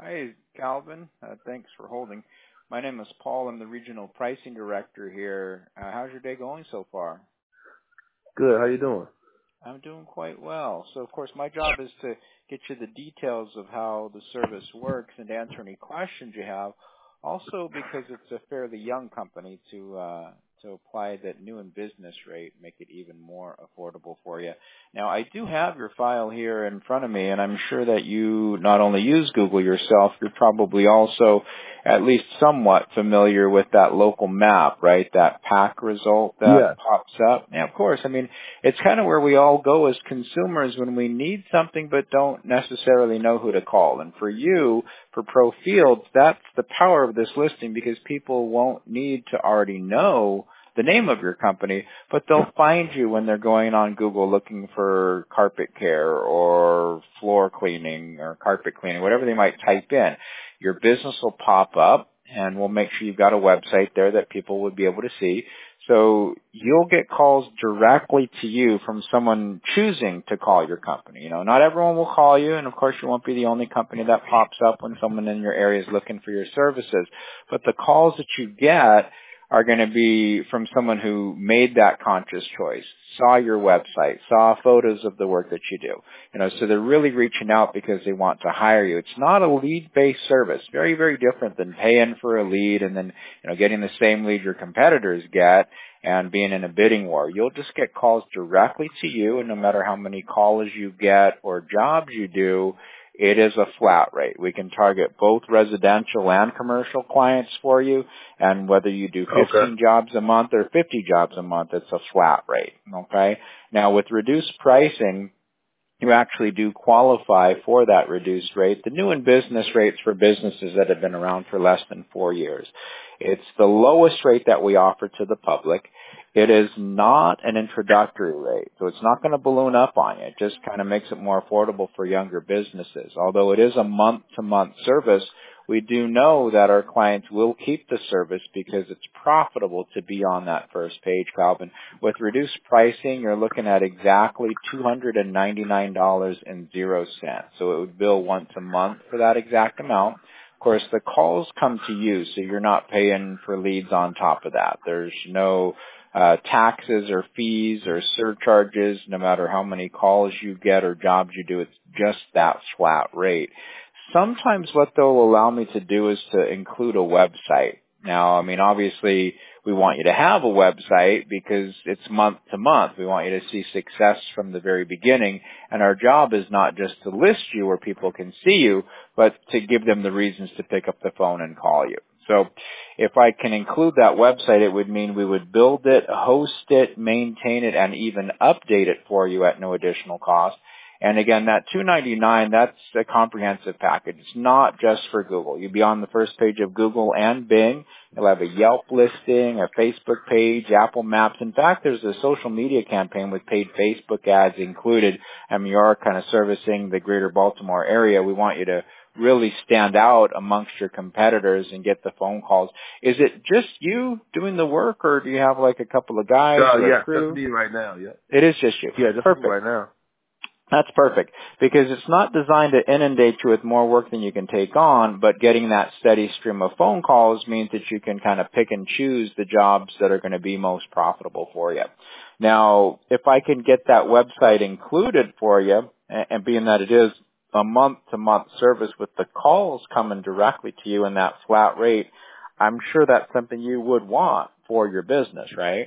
Hi, Calvin. Thanks for holding. My name is Paul. I'm the Regional Pricing Director here. How's your day going so far? Good. How you doing? I'm doing quite well. So, of course, my job is to get you the details of how the service works and to answer any questions you have. Also, because it's a fairly young company, to apply that new and business rate, make it even more affordable for you. Now, I do have your file here in front of me, and I'm sure that you not only use Google yourself, you're probably also at least somewhat familiar with that local map, right? That pack result Yeah. that pops up. Yeah, of course. I mean, it's kind of where we all go as consumers when we need something but don't necessarily know who to call. And for you, for Pro Fields, that's the power of this listing, because people won't need to already know the name of your company, but they'll find you when they're going on Google looking for carpet care or floor cleaning or carpet cleaning, whatever they might type in. Your business will pop up, and we'll make sure you've got a website there that people would be able to see. So you'll get calls directly to you from someone choosing to call your company. You know, not everyone will call you, and of course you won't be the only company that pops up when someone in your area is looking for your services. But the calls that you get are going to be from someone who made that conscious choice, saw your website, saw photos of the work that you do. You know, so they're really reaching out because they want to hire you. It's not a lead-based service. Very, very different than paying for a lead and then, you know, getting the same lead your competitors get and being in a bidding war. You'll just get calls directly to you, and no matter how many calls you get or jobs you do, it is a flat rate. We can target both residential and commercial clients for you, and whether you do 15 jobs a month or 50 jobs a month, it's a flat rate, okay? Now, with reduced pricing, you actually do qualify for that reduced rate. The new and business rates for businesses that have been around for less than 4 years. It's the lowest rate that we offer to the public. It is not an introductory rate, so it's not going to balloon up on you. It just kind of makes it more affordable for younger businesses. Although it is a month-to-month service, we do know that our clients will keep the service because it's profitable to be on that first page, Calvin. With reduced pricing, you're looking at exactly $299.00. So it would bill once a month for that exact amount. Of course, the calls come to you, so you're not paying for leads on top of that. There's no taxes or fees or surcharges, no matter how many calls you get or jobs you do. It's just that flat rate. Sometimes what they'll allow me to do is to include a website. Now, I mean, obviously, we want you to have a website because it's month to month. We want you to see success from the very beginning. And our job is not just to list you where people can see you, but to give them the reasons to pick up the phone and call you. So if I can include that website, it would mean we would build it, host it, maintain it, and even update it for you at no additional cost. And again, that $299, that's a comprehensive package. It's not just for Google. You'll be on the first page of Google and Bing. You'll have a Yelp listing, a Facebook page, Apple Maps. In fact, there's a social media campaign with paid Facebook ads included. And we are kind of servicing the greater Baltimore area. We want you to really stand out amongst your competitors and get the phone calls. Is it just you doing the work, or do you have like a couple of guys or a crew? That's me right now, yeah. It is just you. Yeah, just perfect. me right now. That's perfect, because it's not designed to inundate you with more work than you can take on, but getting that steady stream of phone calls means that you can kind of pick and choose the jobs that are going to be most profitable for you. Now, if I can get that website included for you, and being that it is a month-to-month service with the calls coming directly to you in that flat rate, I'm sure that's something you would want for your business, right?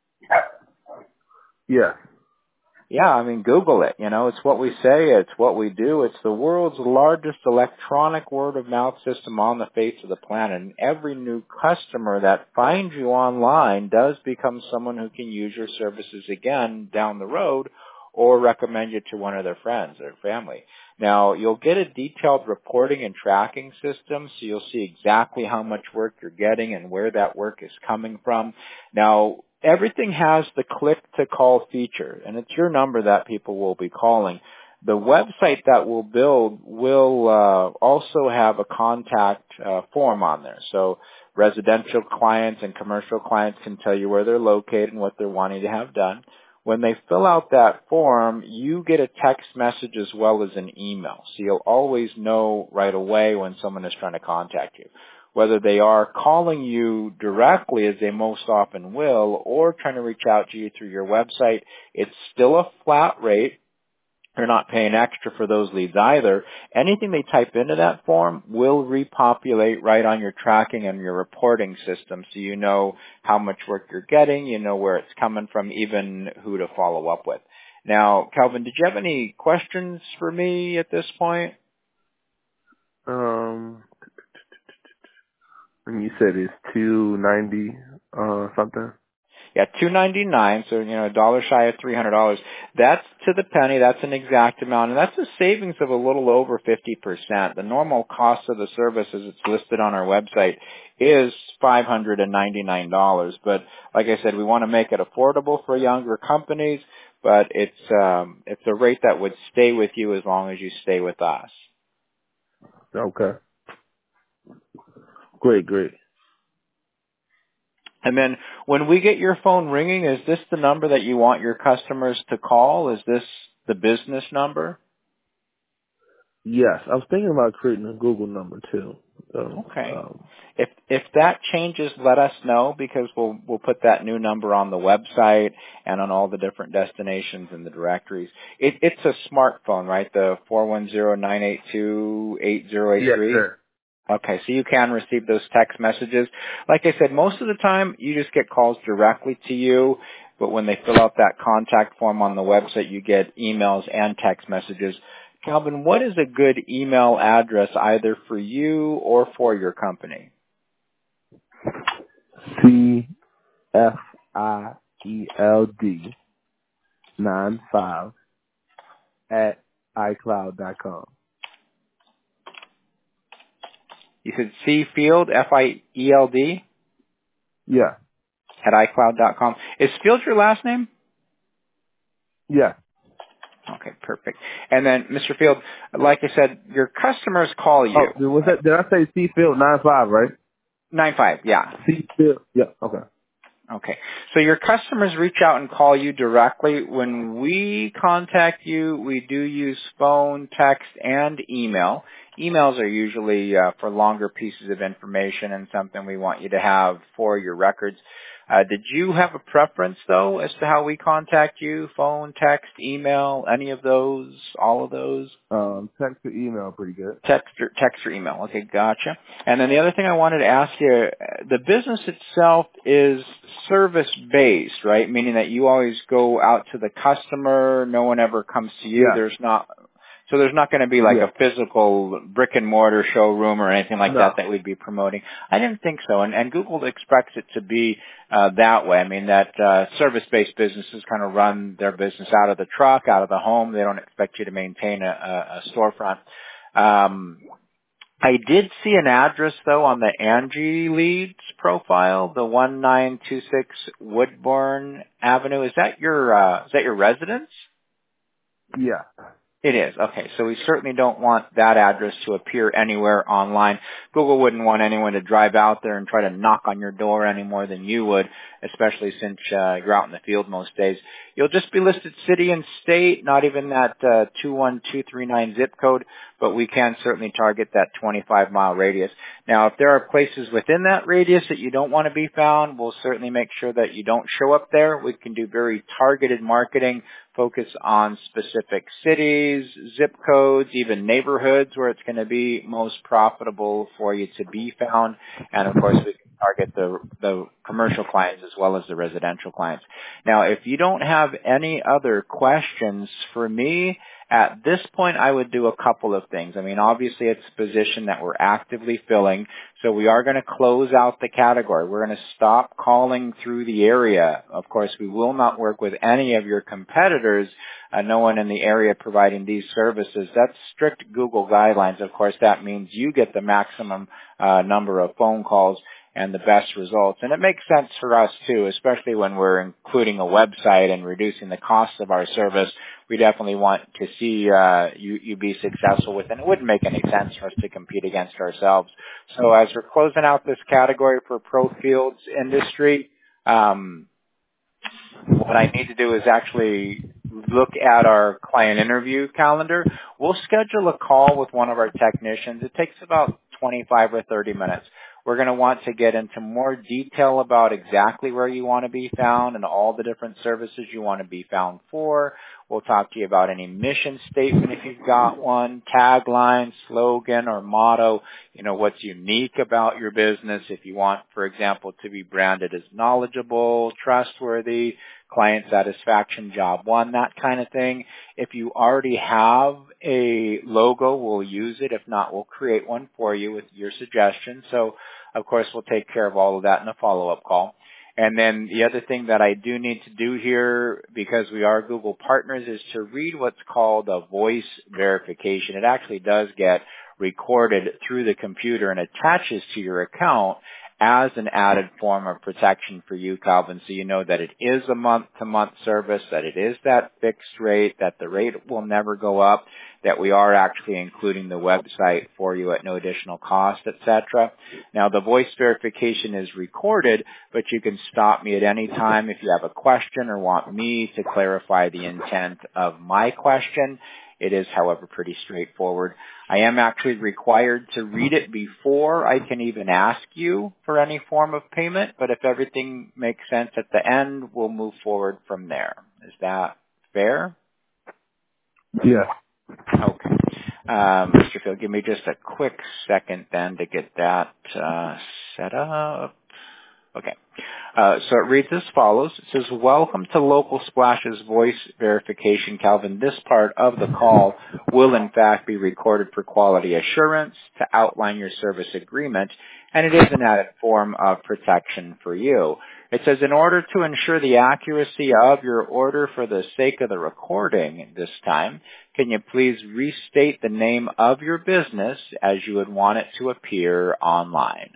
Yeah. Yeah, I mean, Google it. You know, it's what we say. It's what we do. It's the world's largest electronic word-of-mouth system on the face of the planet. And every new customer that finds you online does become someone who can use your services again down the road or recommend you to one of their friends or family. Now, you'll get a detailed reporting and tracking system, so you'll see exactly how much work you're getting and where that work is coming from. Now, everything has the click-to-call feature, and it's your number that people will be calling. The website that we'll build will also have a contact form on there. So residential clients and commercial clients can tell you where they're located and what they're wanting to have done. When they fill out that form, you get a text message as well as an email. So you'll always know right away when someone is trying to contact you. Whether they are calling you directly, as they most often will, or trying to reach out to you through your website, it's still a flat rate. You're not paying extra for those leads either. Anything they type into that form will repopulate right on your tracking and your reporting system, so you know how much work you're getting, you know where it's coming from, even who to follow up with. Now, Calvin, did you have any questions for me at this point? And you said it's $290 something. Yeah, $299, so a dollar shy of $300. That's to the penny. That's an exact amount, and that's a savings of a little over 50%. The normal cost of the service, as it's listed on our website, is $599. But like I said, we want to make it affordable for younger companies. But it's a rate that would stay with you as long as you stay with us. Okay. Great. And then when we get your phone ringing, is this the number that you want your customers to call? Is this the business number? Yes, I was thinking about creating a Google number too. So, Okay. If that changes, let us know, because we'll put that new number on the website and on all the different destinations in the directories. It's a smartphone, right? The 410-982-8083. yes, sir. Okay, so you can receive those text messages. Like I said, most of the time you just get calls directly to you, but when they fill out that contact form on the website, you get emails and text messages. Calvin, what is a good email address either for you or for your company? CFIELD95 at iCloud.com. You said Field, Field, Yeah. at iCloud.com. Is Field your last name? Yeah. Okay, perfect. And then, Mr. Field, like I said, your customers call you. Oh, was that? Did I say Field 95? Right? 95, yeah. Field. Yeah. Okay. Okay. So your customers reach out and call you directly. When we contact you, we do use phone, text, and email. Emails are usually for longer pieces of information and something we want you to have for your records. Did you have a preference, though, as to how we contact you? Phone, text, email, any of those, all of those? Text or email, pretty good. Text or email. Okay, gotcha. And then the other thing I wanted to ask you, the business itself is service-based, right? Meaning that you always go out to the customer, no one ever comes to you. Yeah. There's not going to be like Yeah. a physical brick and mortar showroom or anything like No. that we'd be promoting. I didn't think so. And Google expects it to be that way. I mean, that service-based businesses kind of run their business out of the truck, out of the home. They don't expect you to maintain a storefront. I did see an address, though, on the Angie Leads profile, the 1926 Woodbourne Avenue. Is that your residence? Yeah. It is. Okay, so we certainly don't want that address to appear anywhere online. Google wouldn't want anyone to drive out there and try to knock on your door any more than you would, especially since you're out in the field most days. You'll just be listed city and state, not even that 21239 zip code, but we can certainly target that 25-mile radius. Now, if there are places within that radius that you don't want to be found, we'll certainly make sure that you don't show up there. We can do very targeted marketing, focus on specific cities, zip codes, even neighborhoods where it's going to be most profitable for you to be found. And of course, we can target the commercial clients as well as the residential clients. Now, if you don't have any other questions for me, at this point, I would do a couple of things. I mean, obviously, it's a position that we're actively filling, so we are going to close out the category. We're going to stop calling through the area. Of course, we will not work with any of your competitors, no one in the area providing these services. That's strict Google guidelines. Of course, that means you get the maximum number of phone calls and the best results. And it makes sense for us, too, especially when we're including a website and reducing the cost of our service. We definitely want to see you be successful with it. And it wouldn't make any sense for us to compete against ourselves. So as we're closing out this category for ProField's industry, what I need to do is actually look at our client interview calendar. We'll schedule a call with one of our technicians. It takes about 25 or 30 minutes. We're going to want to get into more detail about exactly where you want to be found and all the different services you want to be found for. We'll talk to you about any mission statement if you've got one, tagline, slogan, or motto, what's unique about your business if you want, for example, to be branded as knowledgeable, trustworthy, client satisfaction, job one, that kind of thing. If you already have a logo, we'll use it. If not, we'll create one for you with your suggestions. So, of course, we'll take care of all of that in a follow-up call. And then the other thing that I do need to do here, because we are Google partners, is to read what's called a voice verification. It actually does get recorded through the computer and attaches to your account as an added form of protection for you, Calvin, so you know that it is a month-to-month service, that it is that fixed rate, that the rate will never go up, that we are actually including the website for you at no additional cost, etc. Now, the voice verification is recorded, but you can stop me at any time if you have a question or want me to clarify the intent of my question. It is, however, pretty straightforward. I am actually required to read it before I can even ask you for any form of payment, but if everything makes sense at the end, we'll move forward from there. Is that fair? Yeah. Okay. Mr. Field, give me just a quick second then to get that set up. Okay. So it reads as follows. It says, welcome to Local Splash's voice verification, Calvin. This part of the call will in fact be recorded for quality assurance to outline your service agreement, and it is an added form of protection for you. It says, in order to ensure the accuracy of your order for the sake of the recording this time, can you please restate the name of your business as you would want it to appear online?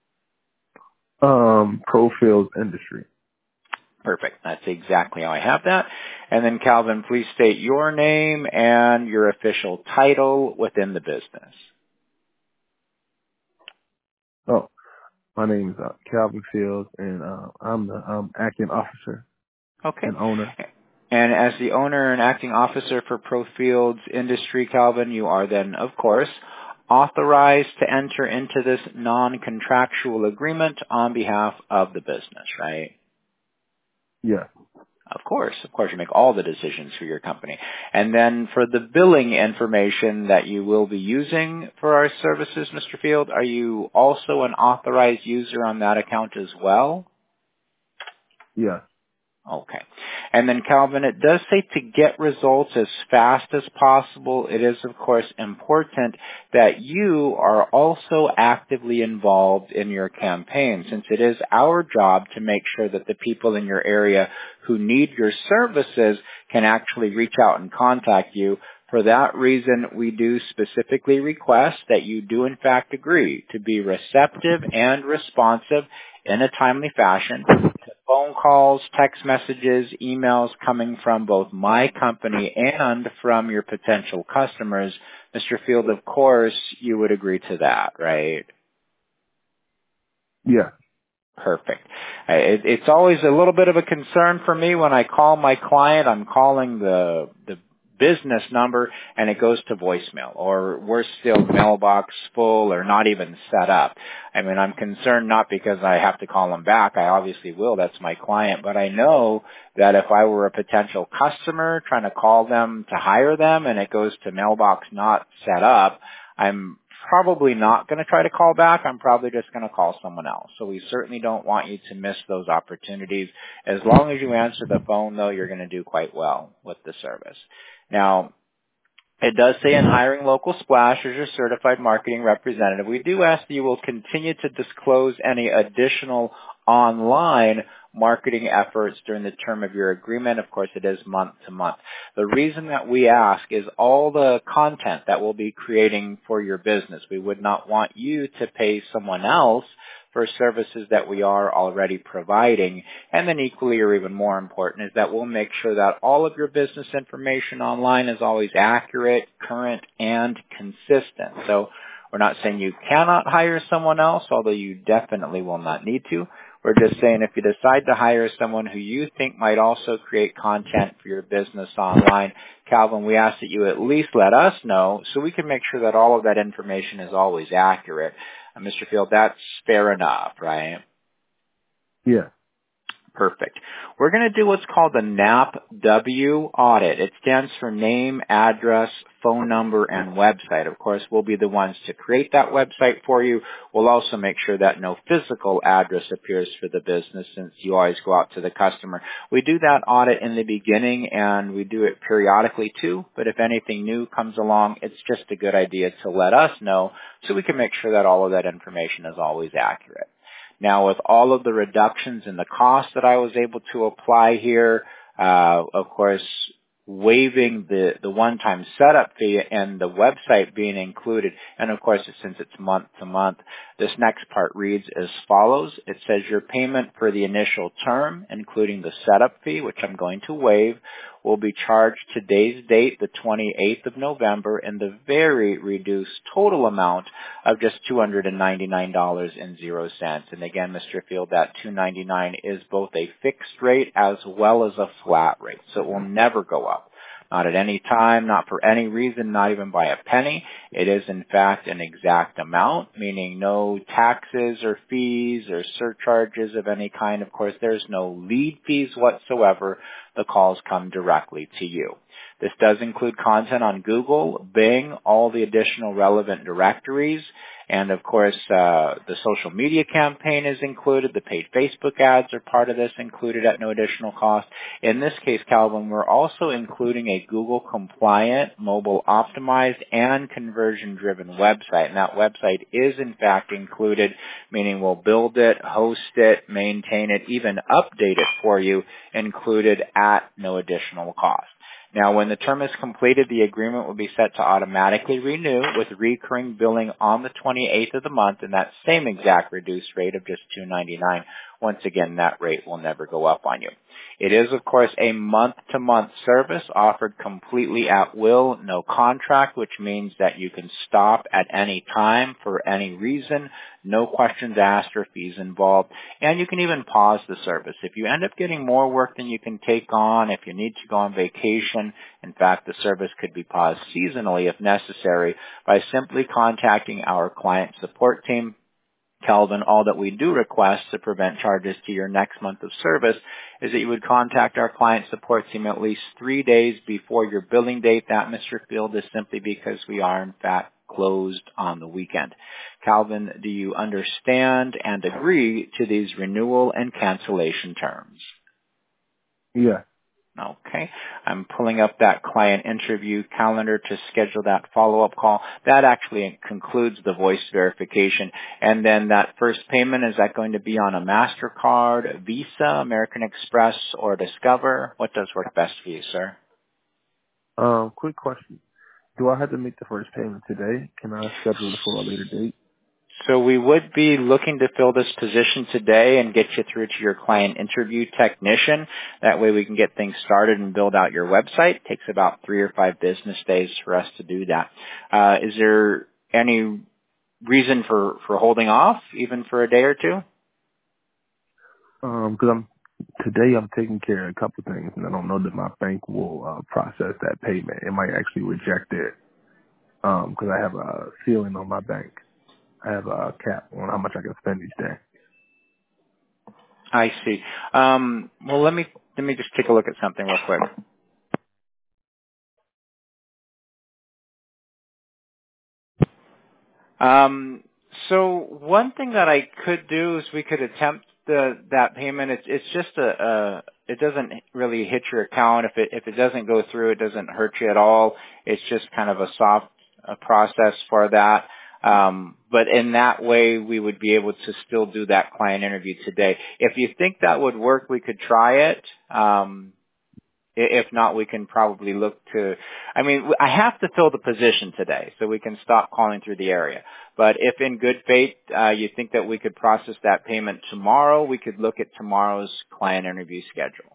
Profield Industry. Perfect. That's exactly how I have that. And then, Calvin, please state your name and your official title within the business. Oh, my name is Calvin Fields, and I'm the acting officer and owner. And as the owner and acting officer for Profields Industry, Calvin, you are then, of course, authorized to enter into this non-contractual agreement on behalf of the business, right? Yeah. Of course, you make all the decisions for your company. And then for the billing information that you will be using for our services, Mr. Field, are you also an authorized user on that account as well? Yeah. Okay. And then, Calvin, it does say to get results as fast as possible. It is, of course, important that you are also actively involved in your campaign, since it is our job to make sure that the people in your area who need your services can actually reach out and contact you. For that reason, we do specifically request that you do, in fact, agree to be receptive and responsive in a timely fashion to phone calls, text messages, emails coming from both my company and from your potential customers. Mr. Field, of course, you would agree to that, right? Yeah. Perfect. It's always a little bit of a concern for me when I call my client. I'm calling the business number and it goes to voicemail, or worse still, mailbox full or not even set up. I mean, I'm concerned not because I have to call them back. I obviously will. That's my client. But I know that if I were a potential customer trying to call them to hire them and it goes to mailbox not set up, I'm probably not going to try to call back. I'm probably just going to call someone else. So we certainly don't want you to miss those opportunities. As long as you answer the phone, though, you're going to do quite well with the service. Now, it does say in hiring Local Splash as your certified marketing representative, we do ask that you will continue to disclose any additional online marketing efforts during the term of your agreement. Of course, it is month to month. The reason that we ask is all the content that we'll be creating for your business. We would not want you to pay someone else for services that we are already providing. And then equally or even more important is that we'll make sure that all of your business information online is always accurate, current, and consistent. So we're not saying you cannot hire someone else, although you definitely will not need to. We're just saying if you decide to hire someone who you think might also create content for your business online, Calvin, we ask that you at least let us know so we can make sure that all of that information is always accurate. Mr. Field, that's fair enough, right? Yeah. Perfect. We're going to do what's called the NAPW audit. It stands for name, address, phone number, and website. Of course, we'll be the ones to create that website for you. We'll also make sure that no physical address appears for the business since you always go out to the customer. We do that audit in the beginning and we do it periodically too, but if anything new comes along, it's just a good idea to let us know so we can make sure that all of that information is always accurate. Now, with all of the reductions in the cost that I was able to apply here, of course, waiving the one-time setup fee and the website being included, and of course, since it's month to month, this next part reads as follows. It says your payment for the initial term, including the setup fee, which I'm going to waive, will be charged today's date, the 28th of November, in the very reduced total amount of just $299.00. And again, Mr. Field, that $299 is both a fixed rate as well as a flat rate, so it will never go up. Not at any time, not for any reason, not even by a penny. It is, in fact, an exact amount, meaning no taxes or fees or surcharges of any kind. Of course, there's no lead fees whatsoever. The calls come directly to you. This does include content on Google, Bing, all the additional relevant directories, and of course, the social media campaign is included. The paid Facebook ads are part of this, included at no additional cost. In this case, Calvin, we're also including a Google compliant, mobile optimized, and conversion driven website. And that website is in fact included, meaning we'll build it, host it, maintain it, even update it for you, included at no additional cost. Now, when the term is completed, the agreement will be set to automatically renew with recurring billing on the 28th of the month and that same exact reduced rate of just $299. Once again, that rate will never go up on you. It is, of course, a month-to-month service offered completely at will, no contract, which means that you can stop at any time for any reason, no questions asked or fees involved, and you can even pause the service. If you end up getting more work than you can take on, if you need to go on vacation, in fact, the service could be paused seasonally if necessary by simply contacting our client support team. Calvin, all that we do request to prevent charges to your next month of service is that you would contact our client support team at least 3 days before your billing date. That, Mr. Field, is simply because we are, in fact, closed on the weekend. Calvin, do you understand and agree to these renewal and cancellation terms? Yeah. Okay. I'm pulling up that client interview calendar to schedule that follow-up call. That actually concludes the voice verification. And then that first payment, is that going to be on a MasterCard, Visa, American Express, or Discover? What does work best for you, sir? Quick question. Do I have to make the first payment today? Can I schedule it for a later date? So we would be looking to fill this position today and get you through to your client interview technician. That way we can get things started and build out your website. It takes about 3 or 5 business days for us to do that. Is there any reason for holding off even for a day or two? Because today I'm taking care of a couple of things, and I don't know that my bank will process that payment. It might actually reject it because I have a ceiling on my bank. I have a cap on how much I can spend each day. I see. Well, let me just take a look at something real quick. So one thing that I could do is we could attempt that payment. It's just it doesn't really hit your account. If it doesn't go through, it doesn't hurt you at all. It's just kind of a soft process for that. But in that way, we would be able to still do that client interview today. If you think that would work, we could try it. If not, we can probably look to, I have to fill the position today, so we can stop calling through the area. But if in good faith, you think that we could process that payment tomorrow, we could look at tomorrow's client interview schedule.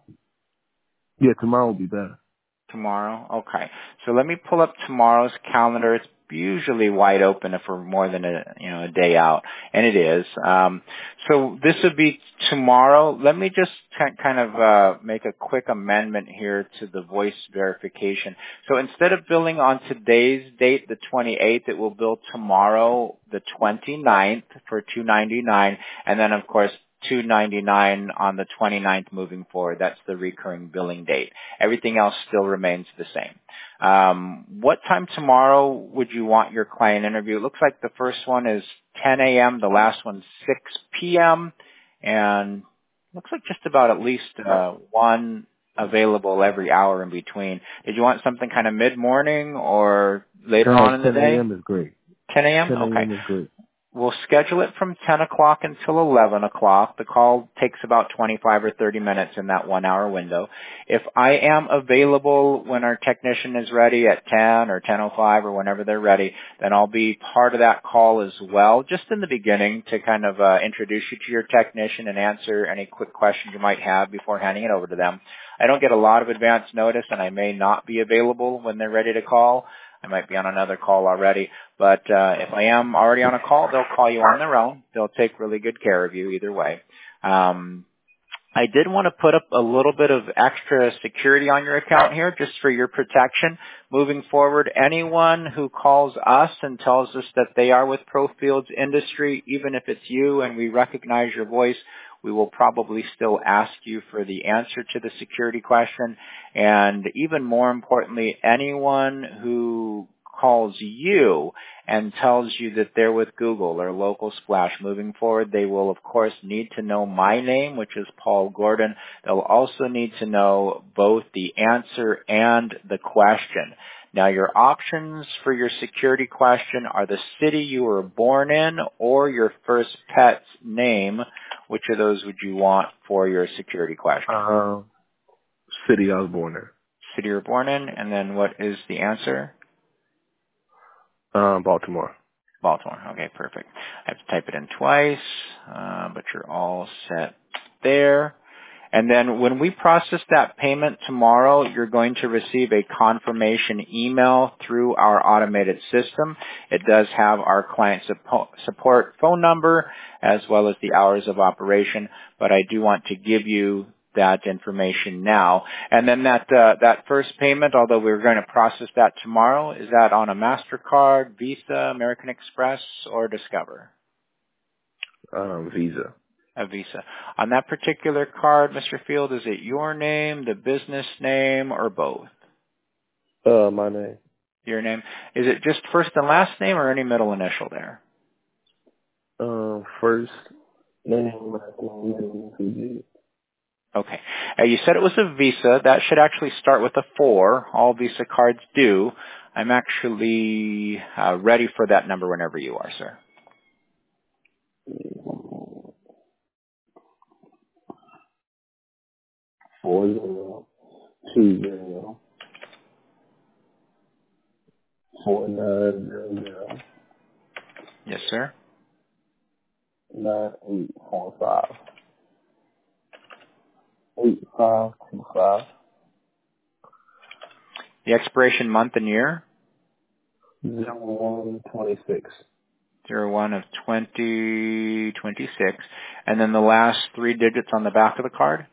Yeah, tomorrow will be better. Tomorrow? Okay. So let me pull up tomorrow's calendar. It's usually wide open if we're more than a day out, and it is. So this would be tomorrow. Let me just kind of make a quick amendment here to the voice verification. So instead of billing on today's date, the 28th, it will bill tomorrow, the 29th, for $299, and then of course $299 on the 29th moving forward. That's the recurring billing date. Everything else still remains the same. What time tomorrow would you want your client interview? It looks like the first one is 10 a.m., the last one's 6 p.m., and looks like just about at least one available every hour in between. Did you want something kind of mid-morning or later on in the day? 10 a.m. is great. 10 a.m.? 10 Okay. a.m. is great. We'll schedule it from 10 o'clock until 11 o'clock. The call takes about 25 or 30 minutes in that 1 hour window. If I am available when our technician is ready at 10 or 10:05 or whenever they're ready, then I'll be part of that call as well, just in the beginning to kind of introduce you to your technician and answer any quick questions you might have before handing it over to them. I don't get a lot of advance notice, and I may not be available when they're ready to call. I might be on another call already, but if I am already on a call, they'll call you on their own. They'll take really good care of you either way. I did want to put up a little bit of extra security on your account here just for your protection. Moving forward, anyone who calls us and tells us that they are with Profields Industry, even if it's you and we recognize your voice, we will probably still ask you for the answer to the security question. And even more importantly, anyone who calls you and tells you that they're with Google or Local Splash, moving forward, they will, of course, need to know my name, which is Paul Gordon. They'll also need to know both the answer and the question. Now, your options for your security question are the city you were born in or your first pet's name. Which of those would you want for your security question? City I was born in. City you were born in, and then what is the answer? Baltimore. Baltimore. Okay, perfect. I have to type it in twice, but you're all set there. And then when we process that payment tomorrow, you're going to receive a confirmation email through our automated system. It does have our client support phone number as well as the hours of operation, but I do want to give you that information now. And then that first payment, although we're going to process that tomorrow, is that on a MasterCard, Visa, American Express, or Discover? Visa. A Visa. On that particular card, Mr. Field, is it your name, the business name, or both? My name. Your name. Is it just first and last name or any middle initial there? First name, last name, Okay. You said it was a Visa. That should actually start with a 4. All Visa cards do. I'm actually ready for that number whenever you are, sir. 4020 4900 Yes, sir. 9845 8525 The expiration month and year? 0126 01 of 2026. And then the last 3 digits on the back of the card?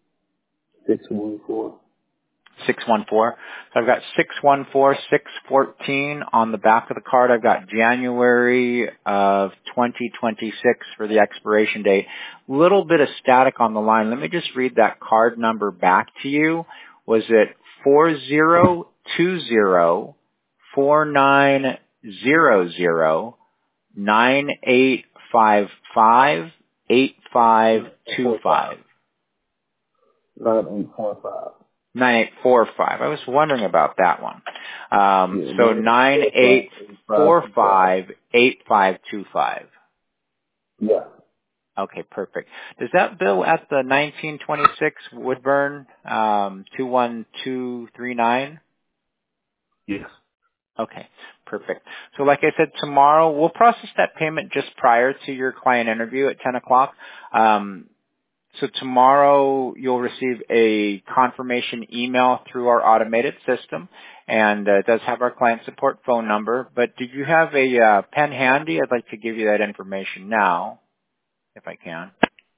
614. 614. So I've got 614614 on the back of the card. I've got January of 2026 for the expiration date. Little bit of static on the line. Let me just read that card number back to you. Was it 4020490098558525? 9845. 9845. I was wondering about that one. So 98458525. Yeah. Okay, perfect. Does that bill at the 1926 Woodburn 21239? Yes. Okay, perfect. So like I said, tomorrow we'll process that payment just prior to your client interview at 10 o'clock. So tomorrow you'll receive a confirmation email through our automated system, and it does have our client support phone number. But did you have a pen handy? I'd like to give you that information now, if I can.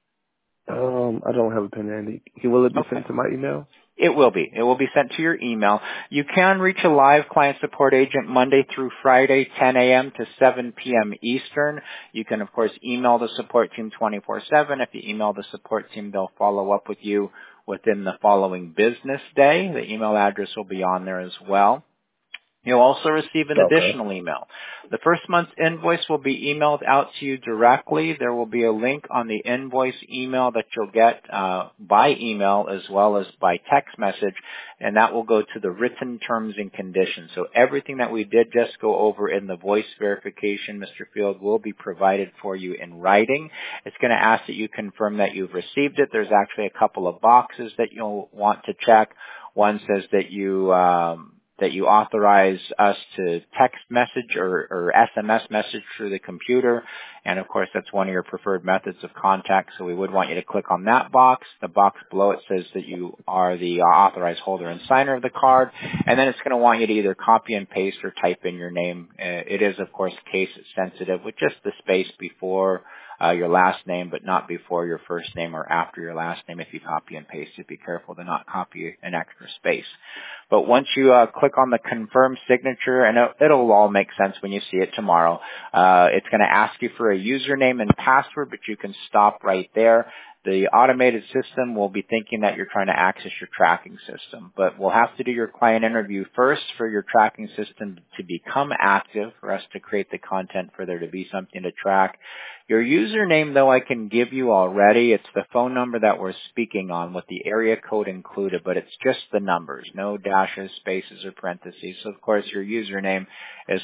I don't have a pen handy. Will it be Okay. sent to my email? It will be. It will be sent to your email. You can reach a live client support agent Monday through Friday, 10 a.m. to 7 p.m. Eastern. You can, of course, email the support team 24/7. If you email the support team, they'll follow up with you within the following business day. The email address will be on there as well. You'll also receive an Okay. additional email. The first month's invoice will be emailed out to you directly. There will be a link on the invoice email that you'll get by email as well as by text message, and that will go to the written terms and conditions. So everything that we did just go over in the voice verification, Mr. Field, will be provided for you in writing. It's going to ask that you confirm that you've received it. There's actually a couple of boxes that you'll want to check. One says that you authorize us to text message or SMS message through the computer. And of course, that's one of your preferred methods of contact. So we would want you to click on that box. The box below it says that you are the authorized holder and signer of the card. And then it's going to want you to either copy and paste or type in your name. It is, of course, case sensitive with just the space before your last name, but not before your first name or after your last name. If you copy and paste it, be careful to not copy an extra space. But once you click on the confirm signature, and it'll all make sense when you see it tomorrow, it's going to ask you for a username and password, but you can stop right there. The automated system will be thinking that you're trying to access your tracking system, but we'll have to do your client interview first for your tracking system to become active, for us to create the content for there to be something to track. Your username, though, I can give you already. It's the phone number that we're speaking on with the area code included, but it's just the numbers, no dashes, spaces, or parentheses. So, of course, your username is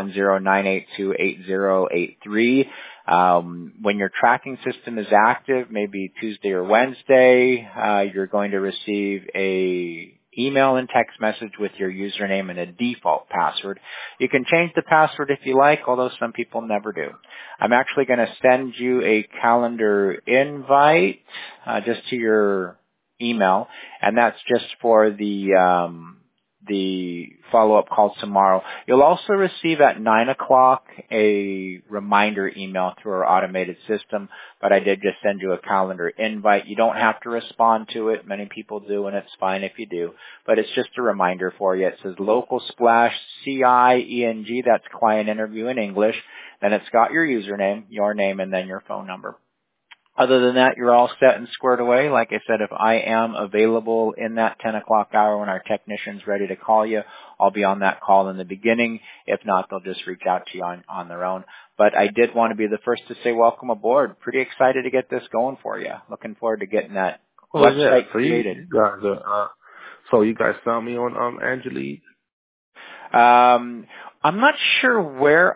410-982-8083. When your tracking system is active, maybe Tuesday or Wednesday, you're going to receive a email and text message with your username and a default password. You can change the password if you like, although some people never do. I'm actually going to send you a calendar invite just to your email, and that's just for the follow-up call tomorrow. You'll also receive at 9 o'clock a reminder email through our automated system, but I did just send you a calendar invite. You don't have to respond to it. Many people do, and it's fine if you do. But it's just a reminder for you. It says local slash CIENG, that's client interview in English. Then it's got your username, your name, and then your phone number. Other than that, you're all set and squared away. Like I said, if I am available in that 10 o'clock hour when our technician's ready to call you, I'll be on that call in the beginning. If not, they'll just reach out to you on their own. But I did want to be the first to say welcome aboard. Pretty excited to get this going for you. Looking forward to getting that website created. You guys found me on Angelique? I'm not sure where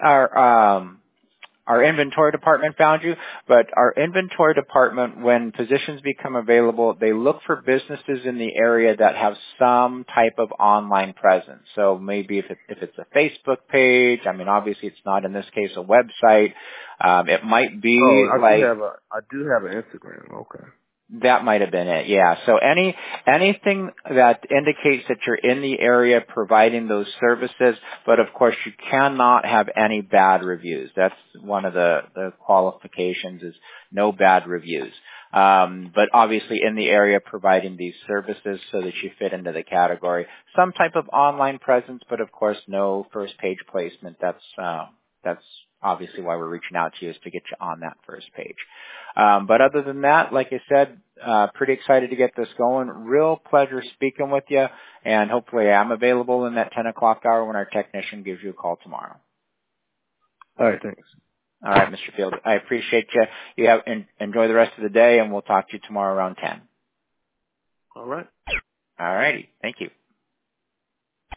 our inventory department found you, but our inventory department, when positions become available, they look for businesses in the area that have some type of online presence. So maybe if it's a Facebook page, I mean, obviously it's not in this case a website. It might be I do have an Instagram. Okay. That might have been it, yeah. So anything that indicates that you're in the area providing those services, but of course you cannot have any bad reviews. That's one of the qualifications is no bad reviews. But obviously in the area providing these services so that you fit into the category. Some type of online presence, but of course no first page placement. That's obviously why we're reaching out to you, is to get you on that first page. But other than that, like I said, pretty excited to get this going. Real pleasure speaking with you, and hopefully I'm available in that 10 o'clock hour when our technician gives you a call tomorrow. All right, thanks. All right, Mr. Field, I appreciate you. Enjoy the rest of the day, and we'll talk to you tomorrow around 10. All right. All righty. Thank you.